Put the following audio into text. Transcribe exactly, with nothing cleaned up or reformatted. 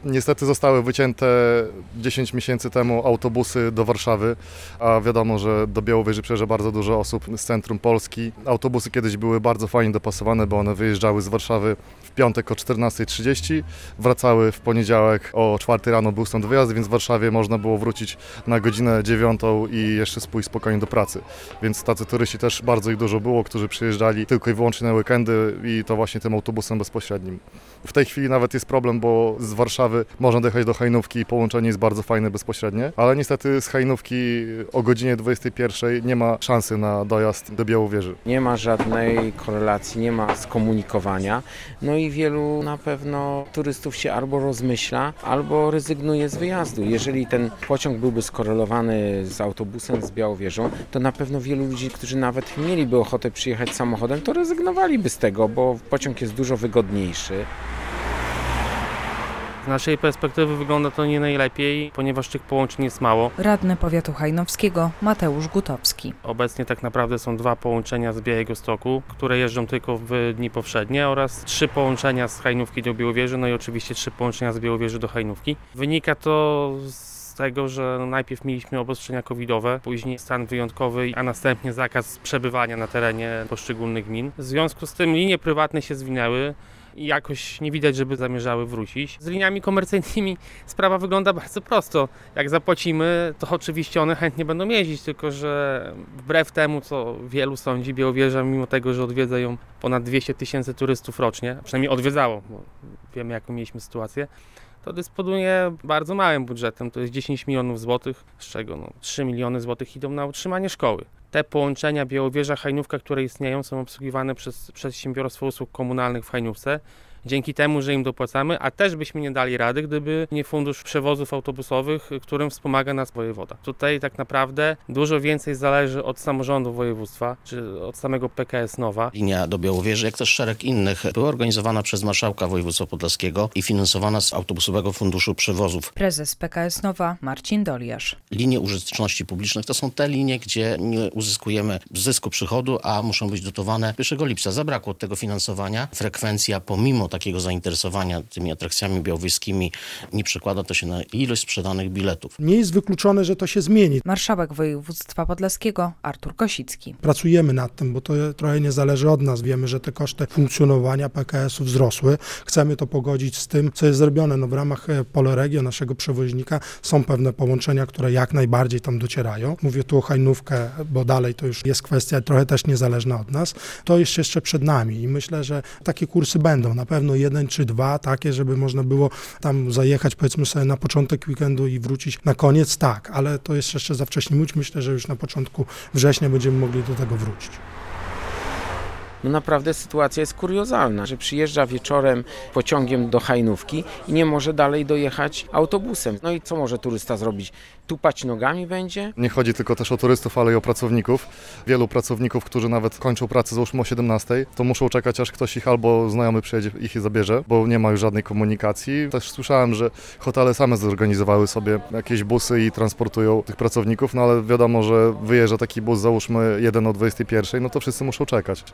Niestety zostały wycięte dziesięć miesięcy temu autobusy do Warszawy, a wiadomo, że do Białowieży przyjeżdża bardzo dużo osób z centrum Polski. Autobusy kiedyś były bardzo fajnie dopasowane, bo one wyjeżdżały z Warszawy w piątek o czternasta trzydzieści, wracały w poniedziałek o czwartej rano, był stąd wyjazd, więc w Warszawie można było wrócić na godzinę dziewiątą i jeszcze pójść spokojnie do pracy. Więc tacy turyści też bardzo ich dużo było, którzy przyjeżdżali tylko i wyłącznie na weekendy i to właśnie tym autobusem bezpośrednim. W tej chwili nawet jest problem, bo z Warszawy można dojechać do Hajnówki i połączenie jest bardzo fajne bezpośrednie, ale niestety z Hajnówki o godzinie dwudziestej pierwszej nie ma szansy na dojazd do Białowieży. Nie ma żadnej korelacji, nie ma skomunikowania, no i wielu na pewno turystów się albo rozmyśla, albo rezygnuje z wyjazdu. Jeżeli ten pociąg byłby skorelowany z autobusem z Białowieżą, to na pewno wielu ludzi, którzy nawet mieliby ochotę przyjechać samochodem, to rezygnowaliby z tego, bo pociąg jest dużo wygodniejszy. Z naszej perspektywy wygląda to nie najlepiej, ponieważ tych połączeń jest mało. Radny powiatu hajnowskiego Mateusz Gutowski. Obecnie tak naprawdę są dwa połączenia z Białegostoku, które jeżdżą tylko w dni powszednie, oraz trzy połączenia z Hajnówki do Białowieży, no i oczywiście trzy połączenia z Białowieży do Hajnówki. Wynika to z tego, że najpierw mieliśmy obostrzenia covidowe, później stan wyjątkowy, a następnie zakaz przebywania na terenie poszczególnych gmin. W związku z tym linie prywatne się zwinęły i jakoś nie widać, żeby zamierzały wrócić. Z liniami komercyjnymi sprawa wygląda bardzo prosto. Jak zapłacimy, to oczywiście one chętnie będą jeździć, tylko że wbrew temu, co wielu sądzi, Białowieża, mimo tego, że odwiedza ją ponad dwieście tysięcy turystów rocznie, przynajmniej odwiedzało, bo wiemy, jaką mieliśmy sytuację, to dysponuje bardzo małym budżetem, to jest dziesięć milionów złotych, z czego no, trzy miliony złotych idą na utrzymanie szkoły. Te połączenia Białowieża-Hajnówka, które istnieją, są obsługiwane przez Przedsiębiorstwo Usług Komunalnych w Hajnówce. Dzięki temu, że im dopłacamy, a też byśmy nie dali rady, gdyby nie Fundusz Przewozów Autobusowych, którym wspomaga nas wojewoda. Tutaj tak naprawdę dużo więcej zależy od samorządu województwa, czy od samego P K S Nowa. Linia do Białowieży, jak też szereg innych, była organizowana przez marszałka województwa podlaskiego i finansowana z autobusowego funduszu przewozów. Prezes P K S Nowa Marcin Doliarz. Linie użyteczności publicznych to są te linie, gdzie nie uzyskujemy zysku przychodu, a muszą być dotowane. pierwszego lipca zabrakło tego finansowania. Frekwencja pomimo takiego zainteresowania tymi atrakcjami białowieskimi nie przekłada to się na ilość sprzedanych biletów. Nie jest wykluczone, że to się zmieni. Marszałek województwa podlaskiego Artur Kosicki. Pracujemy nad tym, bo to trochę nie zależy od nas. Wiemy, że te koszty funkcjonowania P K S-u wzrosły. Chcemy to pogodzić z tym, co jest zrobione. No w ramach Polregio, naszego przewoźnika, są pewne połączenia, które jak najbardziej tam docierają. Mówię tu o Hajnówkę, bo dalej to już jest kwestia trochę też niezależna od nas. To jest jeszcze przed nami i myślę, że takie kursy będą. Na pewno jeden czy dwa takie, żeby można było tam zajechać, powiedzmy sobie, na początek weekendu i wrócić na koniec, tak, ale to jest jeszcze za wcześnie mówić. Myślę, że już na początku września będziemy mogli do tego wrócić. No naprawdę sytuacja jest kuriozalna, że przyjeżdża wieczorem pociągiem do Hajnówki i nie może dalej dojechać autobusem. No i co może turysta zrobić? Tupać nogami będzie? Nie chodzi tylko też o turystów, ale i o pracowników. Wielu pracowników, którzy nawet kończą pracę załóżmy o siedemnastej, to muszą czekać, aż ktoś ich albo znajomy przyjedzie ich i zabierze, bo nie ma już żadnej komunikacji. Też słyszałem, że hotele same zorganizowały sobie jakieś busy i transportują tych pracowników, no ale wiadomo, że wyjeżdża taki bus załóżmy jeden o dwudziestej pierwszej, no to wszyscy muszą czekać.